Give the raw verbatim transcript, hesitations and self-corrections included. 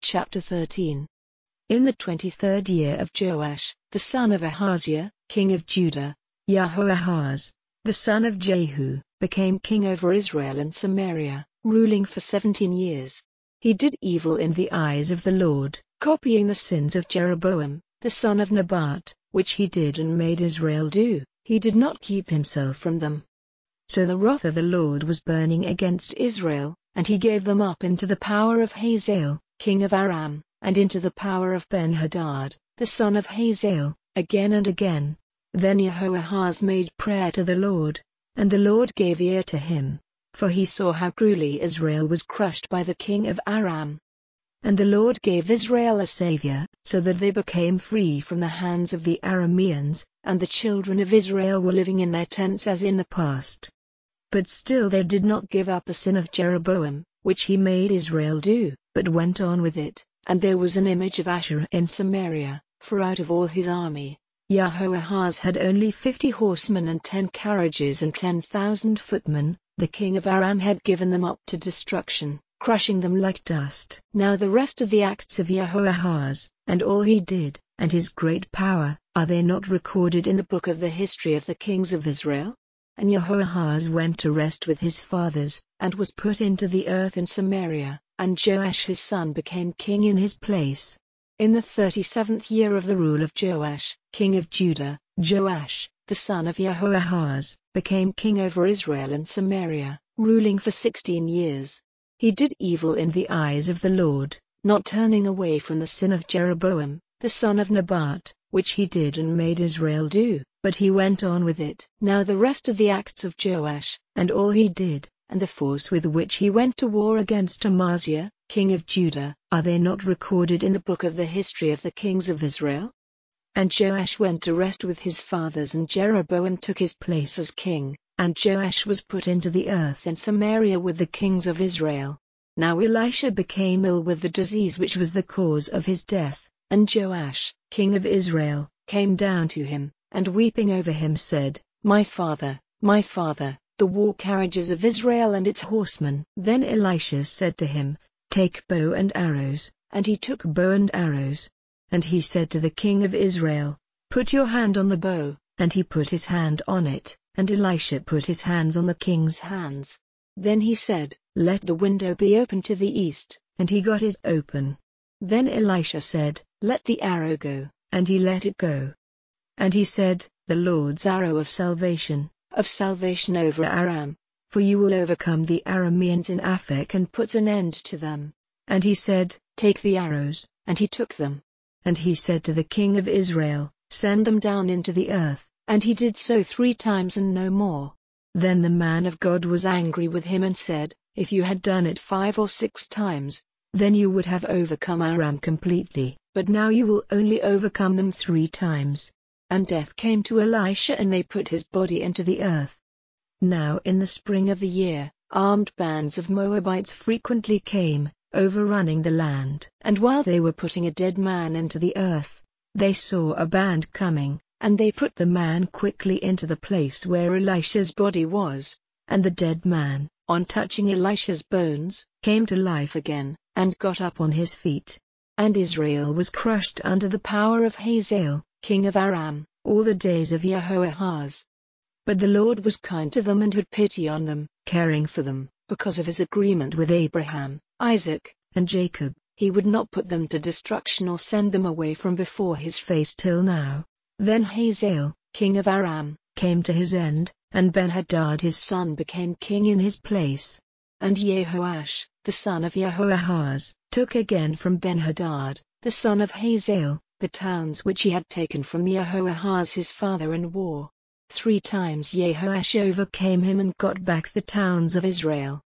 Chapter thirteen. In the twenty-third year of Joash, the son of Ahaziah, king of Judah, Jehoahaz, the son of Jehu, became king over Israel and Samaria, ruling for seventeen years. He did evil in the eyes of the Lord, copying the sins of Jeroboam, the son of Nebat, which he did and made Israel do. He did not keep himself from them. So the wrath of the Lord was burning against Israel, and he gave them up into the power of Hazael, king of Aram, and into the power of Ben-Hadad, the son of Hazael, again and again. Then Jehoahaz made prayer to the Lord, and the Lord gave ear to him, for he saw how cruelly Israel was crushed by the king of Aram. And the Lord gave Israel a savior, so that they became free from the hands of the Arameans, and the children of Israel were living in their tents as in the past. But still they did not give up the sin of Jeroboam, which he made Israel do, but went on with it. And there was an image of Asherah in Samaria, for out of all his army, Jehoahaz had only fifty horsemen and ten carriages and ten thousand footmen. The king of Aram had given them up to destruction, crushing them like dust. Now the rest of the acts of Jehoahaz, and all he did, and his great power, are they not recorded in the book of the history of the kings of Israel? And Jehoahaz went to rest with his fathers, and was put into the earth in Samaria, and Joash his son became king in his place. In the thirty-seventh year of the rule of Joash, king of Judah, Joash, the son of Jehoahaz, became king over Israel and Samaria, ruling for sixteen years. He did evil in the eyes of the Lord, not turning away from the sin of Jeroboam, the son of Nebat, which he did and made Israel do, but he went on with it. Now the rest of the acts of Joash, and all he did, and the force with which he went to war against Amaziah, king of Judah, are they not recorded in the book of the history of the kings of Israel? And Joash went to rest with his fathers, and Jeroboam took his place as king, and Joash was put into the earth in Samaria with the kings of Israel. Now Elisha became ill with the disease which was the cause of his death, and Joash, king of Israel, came down to him, and weeping over him said, My father, my father, the war carriages of Israel and its horsemen. Then Elisha said to him, Take bow and arrows, and he took bow and arrows. And he said to the king of Israel, Put your hand on the bow, and he put his hand on it, and Elisha put his hands on the king's hands. Then he said, Let the window be open to the east, and he got it open. Then Elisha said, Let the arrow go, and he let it go. And he said, The Lord's arrow of salvation, of salvation over Aram, for you will overcome the Arameans in Aphek and put an end to them. And he said, Take the arrows, and he took them. And he said to the king of Israel, Send them down into the earth, and he did so three times and no more. Then the man of God was angry with him and said, If you had done it five or six times, then you would have overcome Aram completely, but now you will only overcome them three times. And death came to Elisha, and they put his body into the earth. Now in the spring of the year, armed bands of Moabites frequently came, overrunning the land. And while they were putting a dead man into the earth, they saw a band coming, and they put the man quickly into the place where Elisha's body was. And the dead man, on touching Elisha's bones, came to life again, and got up on his feet. And Israel was crushed under the power of Hazael, king of Aram, all the days of Jehoahaz. But the Lord was kind to them and had pity on them, caring for them, because of his agreement with Abraham, Isaac, and Jacob. He would not put them to destruction or send them away from before his face till now. Then Hazael, king of Aram, came to his end, and Ben-Hadad his son became king in his place. And Jehoash, the son of Jehoahaz, took again from Ben-Hadad, the son of Hazael, the towns which he had taken from Jehoahaz his father in war. Three times Jehoash overcame him and got back the towns of Israel.